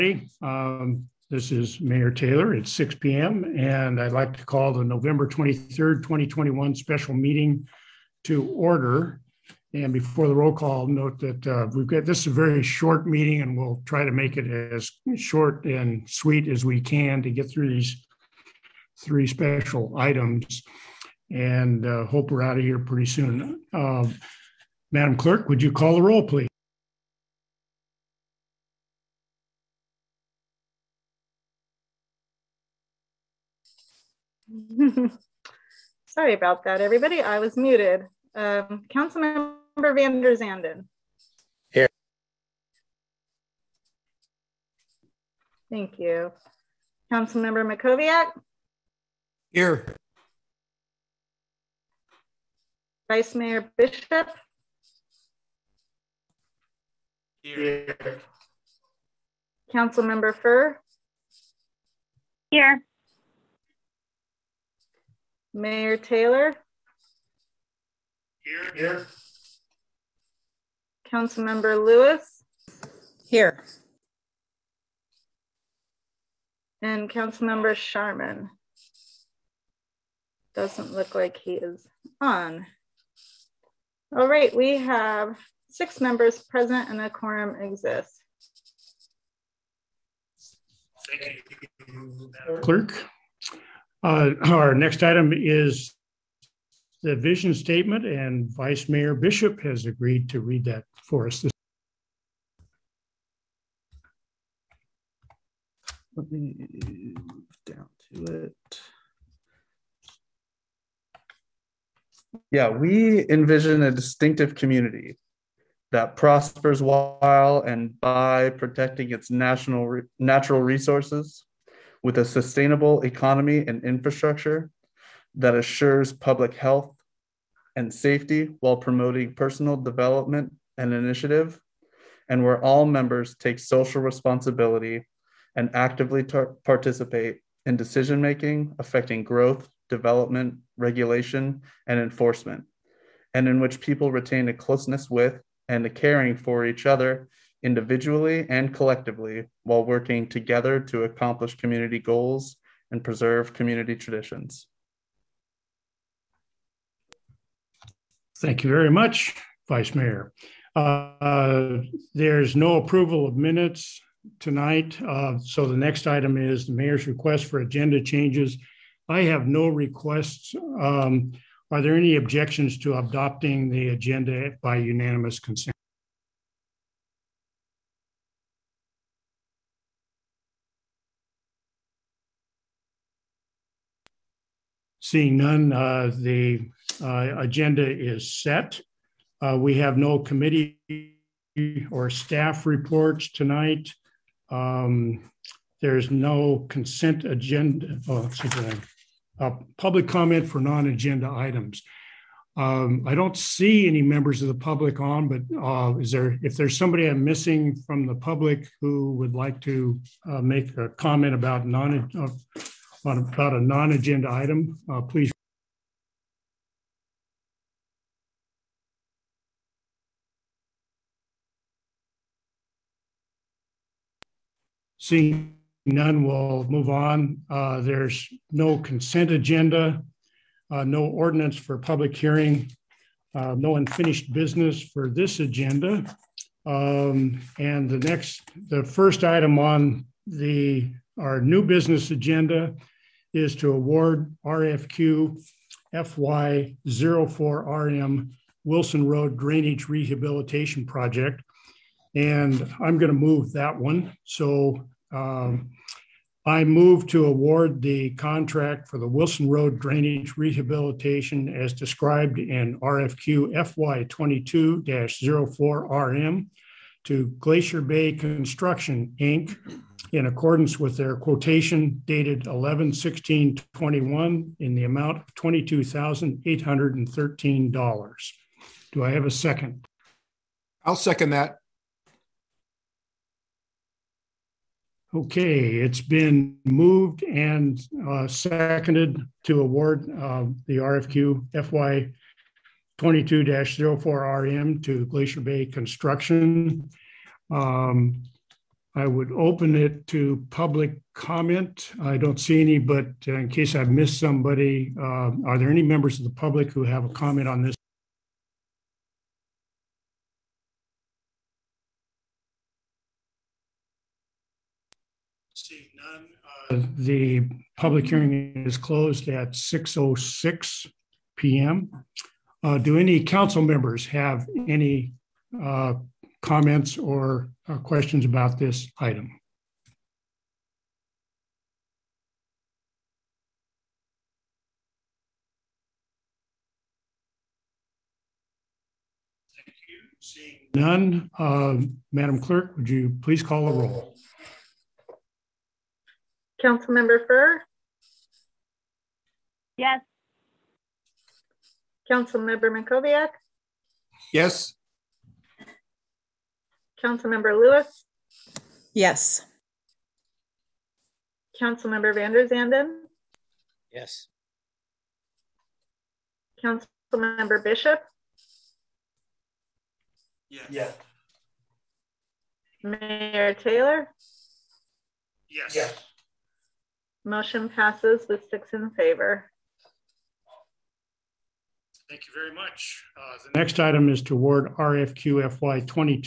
This is Mayor Taylor. It's 6 p.m. and I'd like to call the November 23rd, 2021 special meeting to order. And before the roll call, note that this is a very short meeting and we'll try to make it as short and sweet as we can to get through these three special items, and hope we're out of here pretty soon. Madam Clerk, would you call the roll, please? Sorry about that, everybody. I was muted. Councilmember Van der Zanden. Here. Thank you. Councilmember Mackowiak. Here. Vice Mayor Bishop. Here. Councilmember Furr. Here. Mayor Taylor. Here. Councilmember Lewis. Here. And Councilmember Sharman. Doesn't look like he is on. All right, we have 6 members present and a quorum exists. Thank you, Madam Clerk. Our next item is the vision statement, and Vice Mayor Bishop has agreed to read that for us. Let me move down to it. Yeah, we envision a distinctive community that prospers while and by protecting its natural resources, with a sustainable economy and infrastructure that assures public health and safety while promoting personal development and initiative, and where all members take social responsibility and actively participate in decision-making affecting growth, development, regulation, and enforcement, and in which people retain a closeness with and a caring for each other individually and collectively while working together to accomplish community goals and preserve community traditions. Thank you very much, Vice Mayor. There's no approval of minutes tonight, so the next item is the mayor's request for agenda changes. I have no requests. Are there any objections to adopting the agenda by unanimous consent? Seeing none, the agenda is set. We have no committee or staff reports tonight. There's no consent agenda, public comment for non-agenda items. I don't see any members of the public on, but if there's somebody I'm missing from the public who would like to make a comment about a non-agenda item, please. Seeing none, we'll move on. There's no consent agenda, no ordinance for public hearing, no unfinished business for this agenda. And the first item on our new business agenda is to award RFQ FY04RM Wilson Road Drainage Rehabilitation Project. And I'm going to move that one. So I move to award the contract for the Wilson Road Drainage Rehabilitation as described in RFQ FY22-04RM to Glacier Bay Construction, Inc., in accordance with their quotation dated 11/16/21 in the amount of $22,813. Do I have a second? I'll second that. Okay, it's been moved and seconded to award the RFQ FY22-04RM to Glacier Bay Construction. I would open it to public comment. I don't see any, but in case I've missed somebody, are there any members of the public who have a comment on this? Seeing none, the public hearing is closed at 6:06 p.m. Do any council members have any comments or questions about this item? Thank you. Seeing none, Madam Clerk, would you please call the roll? Councilmember Furr, Yes. Councilmember Makoviak, Yes. Councilmember Lewis, Yes. Councilmember Van der Zanden, Yes. Councilmember Bishop, Yes. Mayor Taylor. Yes. Motion passes with 6 in favor. Thank you very much. The next item is to award RFQ FY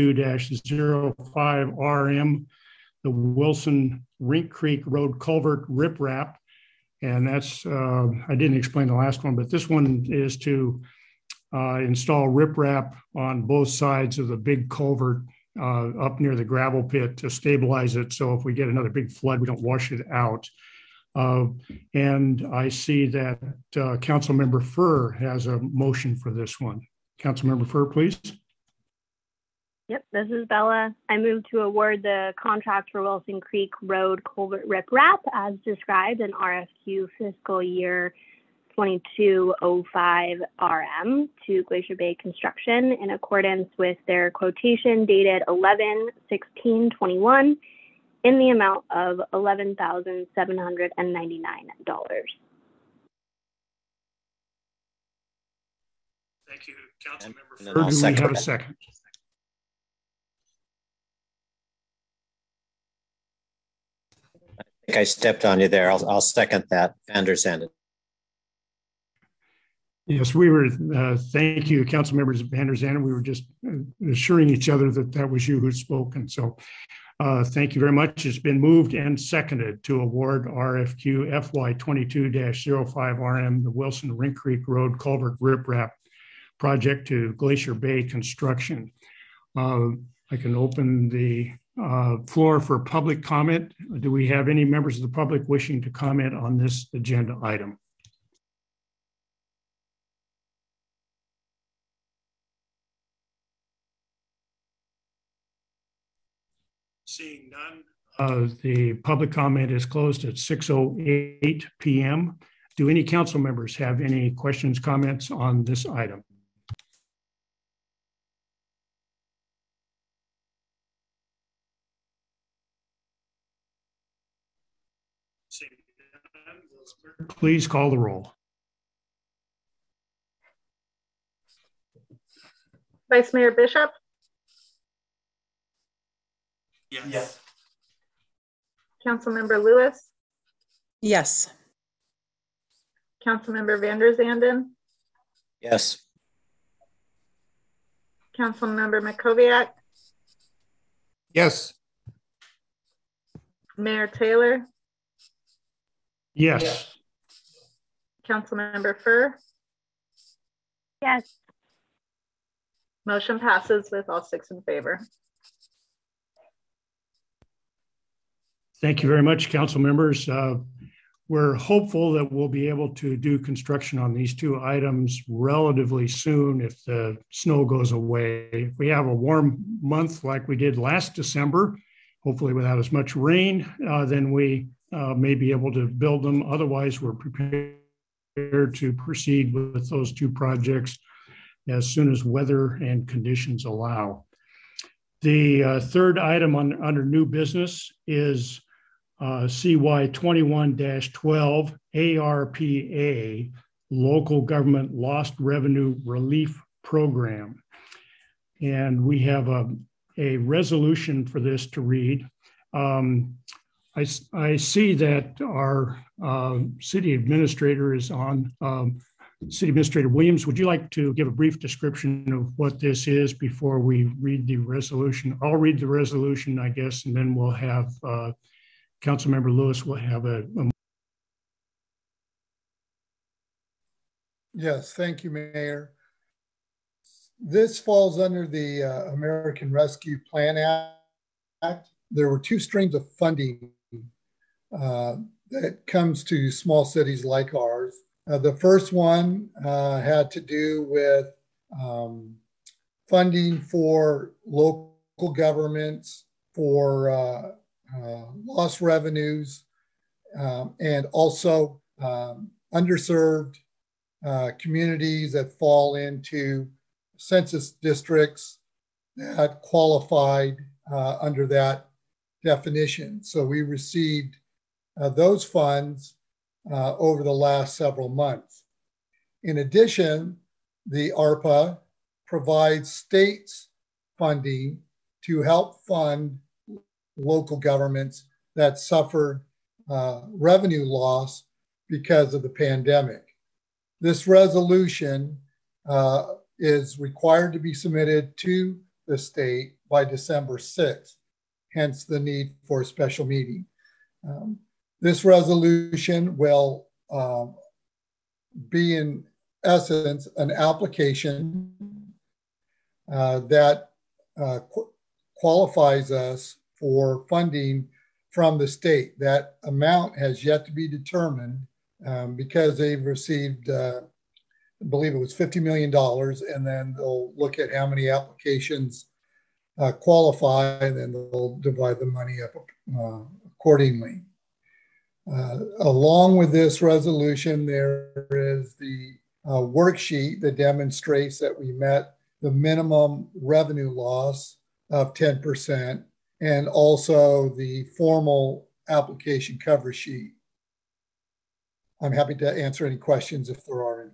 22-05 RM, the Wilson Rink Creek Road Culvert Riprap. And that's, I didn't explain the last one, but this one is to install riprap on both sides of the big culvert up near the gravel pit to stabilize it. So if we get another big flood, we don't wash it out. And I see that Councilmember Furr has a motion for this one. Councilmember Furr, please. Yep, this is Bella. I move to award the contract for Wilson Creek Road Culvert Riprap as described in RFQ fiscal year 2205 RM to Glacier Bay Construction in accordance with their quotation dated 11/16/21 in the amount of $11,799. Thank you, Councilmember And then Furr. I'll Do we second have a it. second? I think I stepped on you there. I'll second that. Van der Zanden. Yes, we were, thank you, council members Van der Zanden. We were just assuring each other that that was you who spoke. And so thank you very much. It's been moved and seconded to award RFQ FY 22-05 RM, the Wilson Rink Creek Road Culvert Riprap project to Glacier Bay Construction. I can open the floor for public comment. Do we have any members of the public wishing to comment on this agenda item? Seeing none, the public comment is closed at 6:08 p.m. Do any council members have any questions, comments on this item? Seeing none, please call the roll. Vice Mayor Bishop, Yes. Councilmember Lewis, Yes. Councilmember Van der Zanden, Yes. Councilmember Makoviak, Yes. Mayor Taylor, Yes. Councilmember Furr. Yes. Motion passes with all 6 in favor. Thank you very much, council members. We're hopeful that we'll be able to do construction on these two items relatively soon if the snow goes away. If we have a warm month like we did last December, hopefully without as much rain, then we may be able to build them. Otherwise, we're prepared to proceed with those two projects as soon as weather and conditions allow. The third item under new business is CY 21-12 ARPA, Local Government Lost Revenue Relief Program. And we have a resolution for this to read. I see that our city administrator is on. City Administrator Williams, would you like to give a brief description of what this is before we read the resolution? I'll read the resolution, I guess, and then we'll have Councilmember Lewis will have a Yes, thank you, Mayor. This falls under the American Rescue Plan Act. There were two streams of funding that comes to small cities like ours. The first one had to do with funding for local governments for lost revenues and also underserved communities that fall into census districts that qualified under that definition. So we received those funds over the last several months. In addition, the ARPA provides states funding to help fund local governments that suffered revenue loss because of the pandemic. This resolution is required to be submitted to the state by December 6th, hence the need for a special meeting. This resolution will be in essence an application that qualifies us for funding from the state. That amount has yet to be determined because they've received, I believe it was $50 million, and then they'll look at how many applications qualify, and then they'll divide the money up accordingly. Along with this resolution, there is the worksheet that demonstrates that we met the minimum revenue loss of 10%, and also the formal application cover sheet. I'm happy to answer any questions if there are any.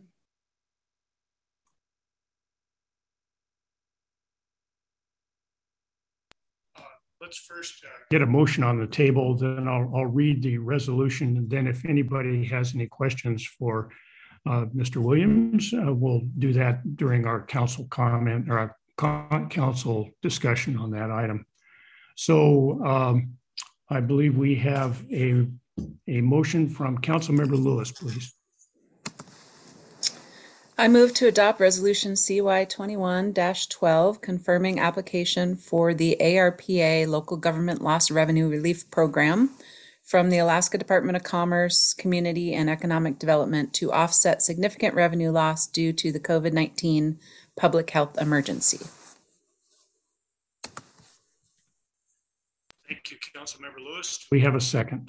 Let's first get a motion on the table, then I'll read the resolution. And then if anybody has any questions for Mr. Williams, we'll do that during our council comment or our council discussion on that item. So I believe we have a motion from Councilmember Lewis, please. I move to adopt Resolution CY 21-12, confirming application for the ARPA Local Government Lost Revenue Relief Program from the Alaska Department of Commerce, Community and Economic Development to offset significant revenue loss due to the COVID-19 public health emergency. Thank you, Councilmember Lewis. We have a second.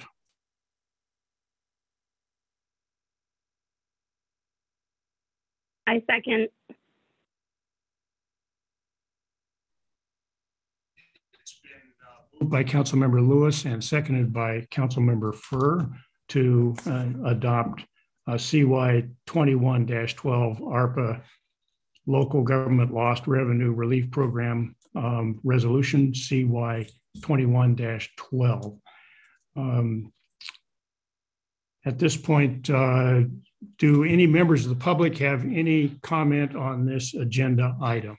I second. It's been moved by Councilmember Lewis and seconded by Councilmember Furr to adopt CY 21-12 ARPA Local Government Lost Revenue Relief Program Resolution CY 21-12. At this point, do any members of the public have any comment on this agenda item?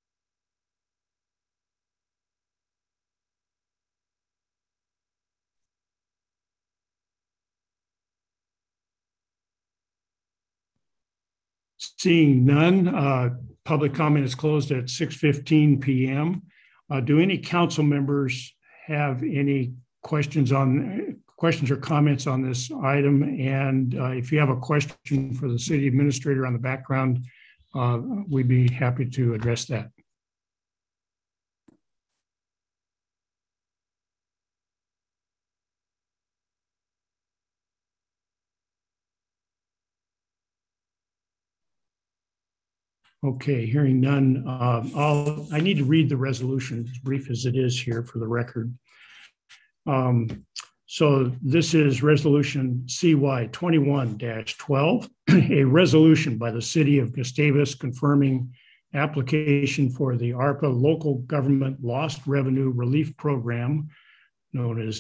Seeing none, public comment is closed at 6:15 p.m. Do any council members have any questions or comments on this item? And if you have a question for the city administrator on the background, we'd be happy to address that. Okay, hearing none, I need to read the resolution, as brief as it is here for the record. So this is Resolution CY 21-12, a resolution by the City of Gustavus confirming application for the ARPA Local Government Lost Revenue Relief Program known as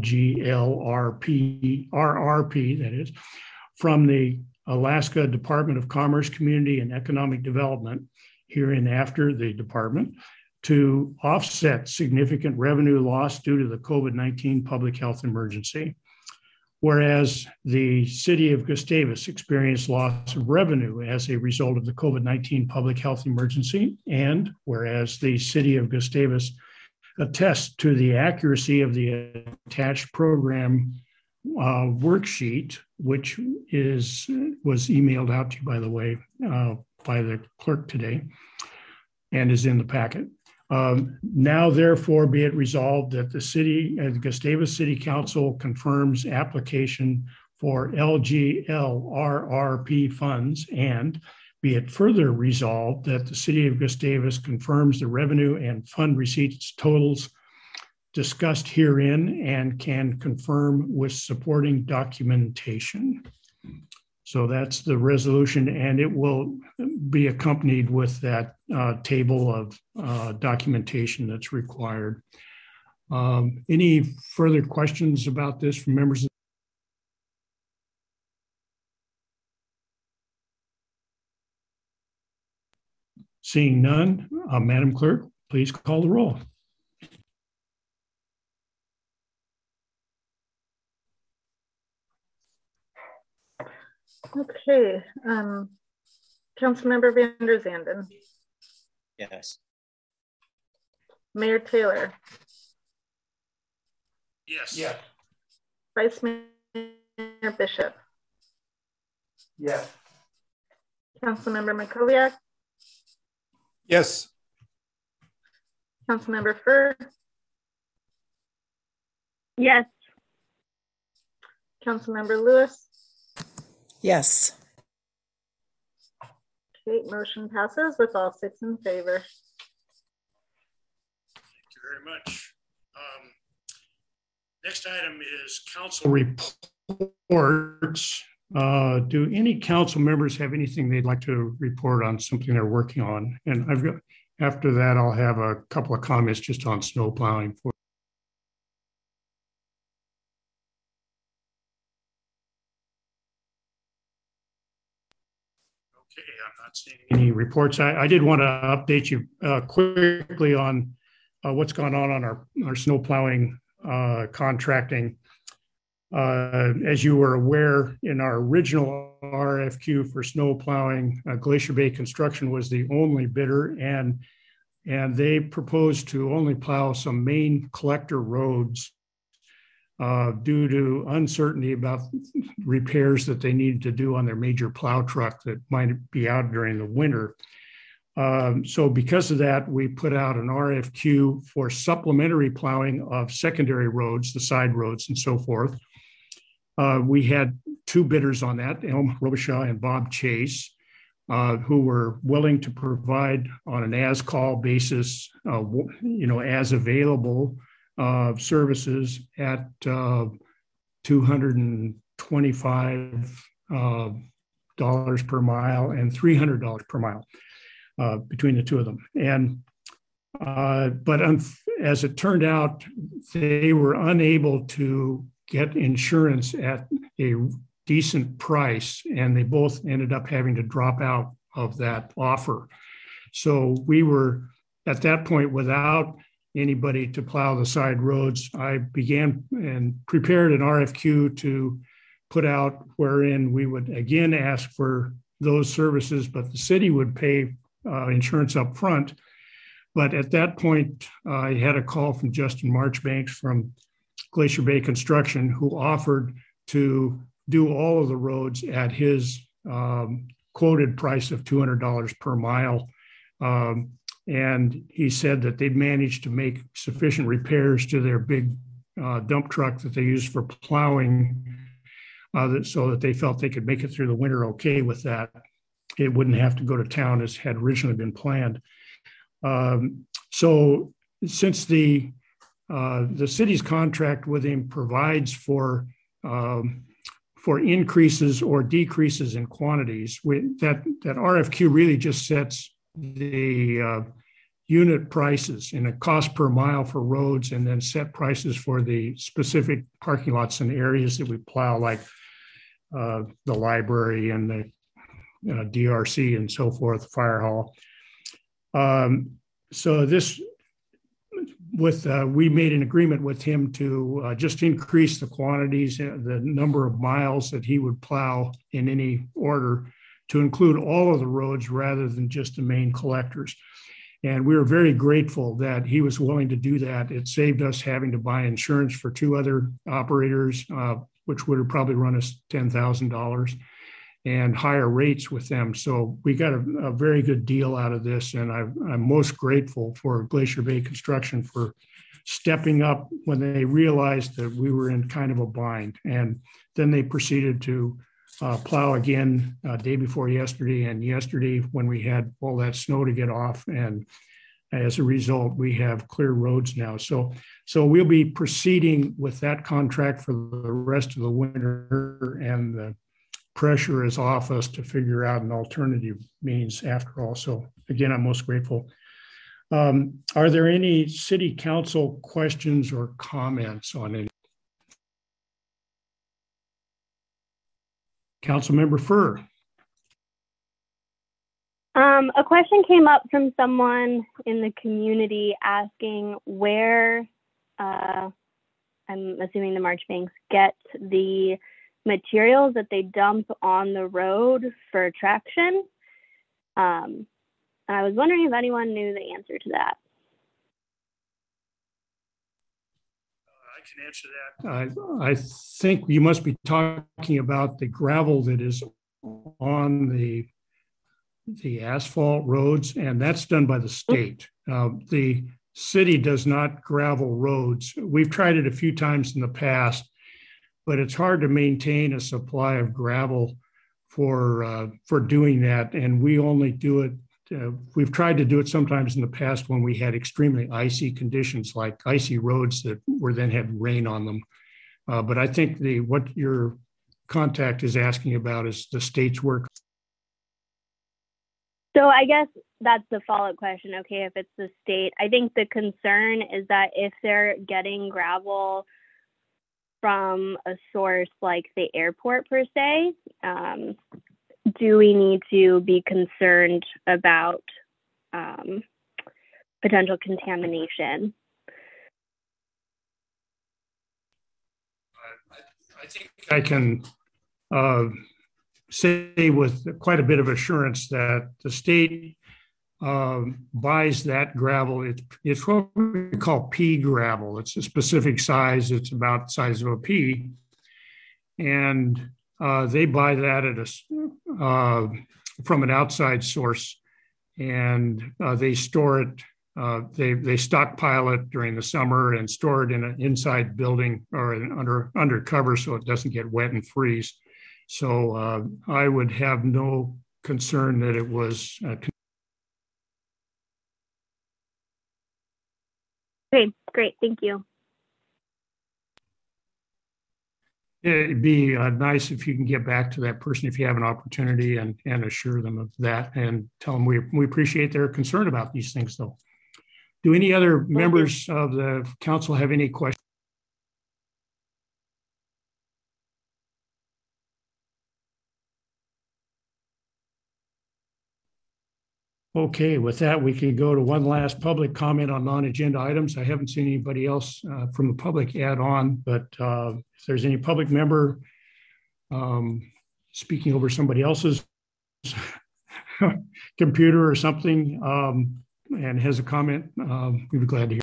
LGLRP, that is, from the Alaska Department of Commerce, Community and Economic Development, hereinafter the department, to offset significant revenue loss due to the COVID-19 public health emergency. Whereas the city of Gustavus experienced loss of revenue as a result of the COVID-19 public health emergency, and whereas the city of Gustavus attests to the accuracy of the attached program worksheet, which was emailed out to you, by the way, by the clerk today, and is in the packet. Now, therefore, be it resolved that the Gustavus City Council confirms application for LGLRRP funds, and be it further resolved that the City of Gustavus confirms the revenue and fund receipts totals discussed herein and can confirm with supporting documentation. So that's the resolution, and it will be accompanied with that table of documentation that's required. Any further questions about this from members? Seeing none, Madam Clerk, please call the roll. Okay, Councilmember Van der Zanden. Yes. Mayor Taylor. Yes. Yes. Vice Mayor Bishop. Yes. Councilmember Makoviak. Yes. Councilmember Furr. Yes. Councilmember Lewis. Yes. Okay, motion passes with all 6 in favor. Thank you very much. Next item is council reports. Do any council members have anything they'd like to report on, something they're working on? And after that, I'll have a couple of comments just on snow plowing. Okay, I'm not seeing any reports. I did want to update you quickly on what's gone on our snow plowing contracting. As you were aware, in our original RFQ for snow plowing, Glacier Bay Construction was the only bidder, and they proposed to only plow some main collector roads due to uncertainty about repairs that they needed to do on their major plow truck that might be out during the winter. So because of that, we put out an RFQ for supplementary plowing of secondary roads, the side roads and so forth. We had 2 bidders on that, Elm Robichaud and Bob Chase, who were willing to provide on an as-call basis, as available services at $225 per mile and $300 per mile between the 2 of them. And but as it turned out, they were unable to get insurance at a decent price, and they both ended up having to drop out of that offer. So we were at that point without anybody to plow the side roads. I began and prepared an RFQ to put out wherein we would again ask for those services, but the city would pay insurance up front. But at that point, I had a call from Justin Marchbanks from Glacier Bay Construction, who offered to do all of the roads at his quoted price of $200 per mile. And he said that they'd managed to make sufficient repairs to their big dump truck that they use for plowing so that they felt they could make it through the winter okay with that. It wouldn't have to go to town as had originally been planned. So since the city's contract with him provides for increases or decreases in quantities, that RFQ really just sets the unit prices and a cost per mile for roads, and then set prices for the specific parking lots and areas that we plow, like the library and the DRC and so forth, fire hall. So this, we made an agreement with him to just increase the quantities, the number of miles that he would plow in any order, to include all of the roads rather than just the main collectors. And we were very grateful that he was willing to do that. It saved us having to buy insurance for 2 other operators, which would have probably run us $10,000, and higher rates with them. So we got a very good deal out of this. And I'm most grateful for Glacier Bay Construction for stepping up when they realized that we were in kind of a bind. And then they proceeded to plow again day before yesterday and yesterday when we had all that snow to get off. And as a result, we have clear roads now. So we'll be proceeding with that contract for the rest of the winter, and the pressure is off us to figure out an alternative means after all. So again, I'm most grateful. Are there any city council questions or comments on it? Councilmember Furr. A question came up from someone in the community asking where, I'm assuming the Marchbanks get the materials that they dump on the road for traction. And I was wondering if anyone knew the answer to that. I can answer that. I think you must be talking about the gravel that is on the asphalt roads, and that's done by the state. The city does not gravel roads. We've tried it a few times in the past, but it's hard to maintain a supply of gravel for doing that. And we only do it. We've tried to do it sometimes in the past when we had extremely icy conditions, like icy roads that were then had rain on them. But I think what your contact is asking about is the state's work. So I guess that's the follow-up question. Okay, if it's the state, I think the concern is that if they're getting gravel from a source like the airport per se, do we need to be concerned about potential contamination? I think I can say with quite a bit of assurance that the state buys that gravel. It's what we call pea gravel. It's a specific size. It's about the size of a pea. And they buy that from an outside source, and they store it. They stockpile it during the summer and store it in an inside building or under cover so it doesn't get wet and freeze. So I would have no concern that it was. Okay, great. Thank you. It'd be nice if you can get back to that person if you have an opportunity and assure them of that and tell them we appreciate their concern about these things, though. Do any other members of the council have any questions? Okay, with that, we can go to one last public comment on non-agenda items. I haven't seen anybody else from the public add on, but if there's any public member speaking over somebody else's computer or something and has a comment, we'd be glad to hear.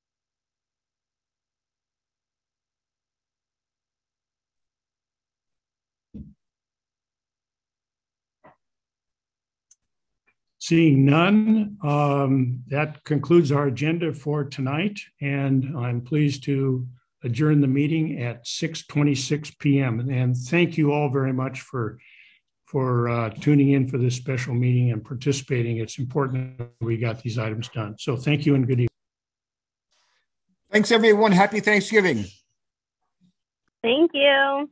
Seeing none, that concludes our agenda for tonight, and I'm pleased to adjourn the meeting at 6:26 p.m. And thank you all very much for tuning in for this special meeting and participating. It's important that we got these items done. So thank you and good evening. Thanks, everyone. Happy Thanksgiving. Thank you.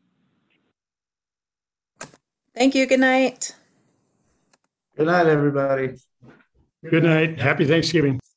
Thank you. Good night. Good night, everybody. Good night. Happy Thanksgiving.